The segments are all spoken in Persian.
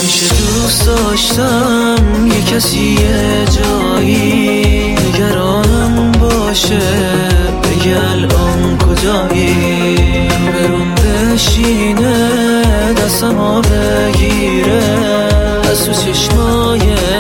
همیشه دوست داشتم یه کسی یه جایی نگرانم باشه، بگه الان کجایی، برون بشینه دستمو بگیره، از تو چشمای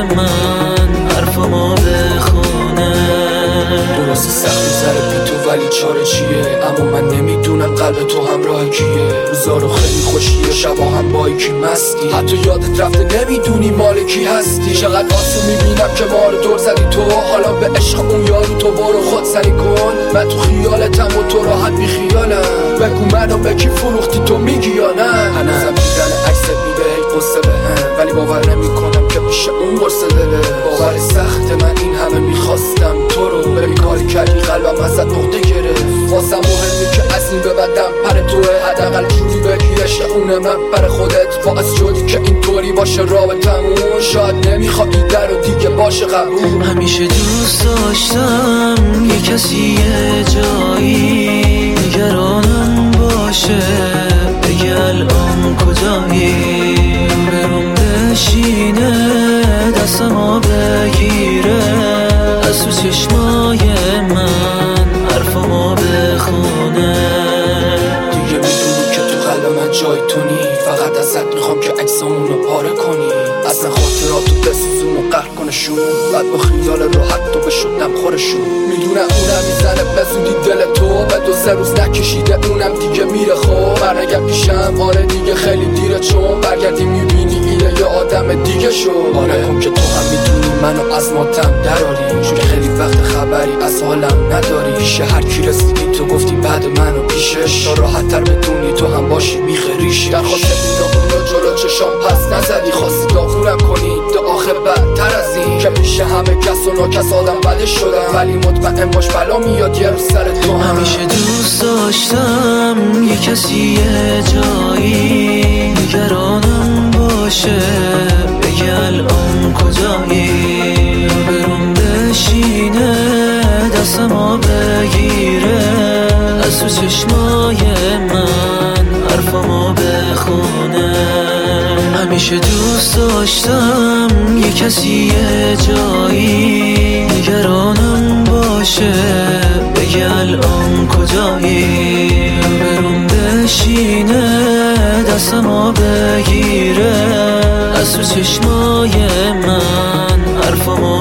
من حرفمو بخونه. درست سخت می‌ذره بی تو ولی چاره چیه، اما من نمیدونم قلب تو همراه کیه. روزا رو خیلی خوشیه، شبا هم با یکی مستی، حتی یادت رفته نمیدونی مال کی هستی. چقدر آسون میبینم که ما رو دور زدی تو، حالا به عشق اون یارو تو برو خود سری کن. من تو خیالتم و تو راحت بی خیالم، بگو منو به کی فروختی تو میگی یا نه. هنوزم دیدن عکست میده هی قصه بهم، ولی باور نمیکنم که میشه اون قرص دله. باور سخت من این همه میخواستم تو رو، ببین کاری کردی قلبم ازت نقطه گرفت. واسم مهمی که از این به بعدم پر توه، حداقل جوری بگی عشق اونه من پر خودت. باعث شدی که اینطوری باشه رابطمون، شاید نمیخوای در و دیگه باشه قبول. همیشه دوست داشتم یه کسی یه جایی نگرانم باشه، بگه الان کجایی، برون بشینه دستمو بگیره، از تو چشمای من حرفمو بخونه. دیگه میدونی که تو قلب من جای تو نی، فقط ازت میخوام که عکسامون رو پاره کنی، اصلا خاطراتو بسوزون و قهر کنشون، بعد با خیال راحت تو بشدم خورشون. میدونم اونم میزنه بزودی دل تو، به 2-3 روز نکشیده اونم دیگه میره. خب برنگم پیشم، آره دیگه خیلی دیره، چون برگردی میبینی اینه یه آدم دیگه شو. آره کن که تو هم میدونی منو از ماتم دراری، چون خیلی وقت خبری از حالم نداری. پیش هر کی رسیدی تو گفتی بعد منو پیشش، تا راحت تر بدونی تو هم باشی میخریشی. درخواست اینا اونو جلو چشام پس نزدی، خواستی داغونم کنی تا آخه بدتر از این، که پیش همه کس و ناکس آدم بده شدم، ولی مطمئن باش بلا میاد یه روز سر تو. همیشه دوست داشتم یه کسی یه جایی نگرانم باشه، بگه الان کجایی، برون بشینه دستمو بگیره، از تو چشمای من حرفمو بخونه. همیشه دوست داشتم یه کسی یه جایی نگرانم باشه، بگه الان کجایی، برون بشینه دستمو بگیره، از تو چشمای من حرفمو